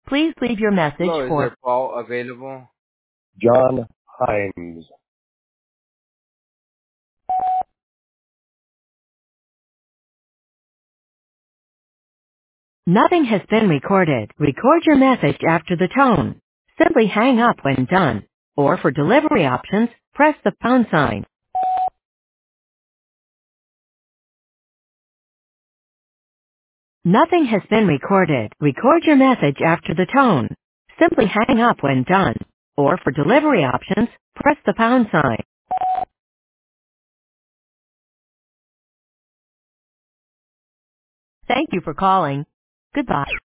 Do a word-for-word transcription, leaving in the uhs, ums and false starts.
Please leave your message Hello, is for there Paul available? John Himes. Nothing has been recorded. Record your message after the tone. Simply hang up when done. Or for delivery options, press the pound sign. Nothing has been recorded. Record your message after the tone. Simply hang up when done. Or for delivery options, press the pound sign. Thank you for calling. Goodbye.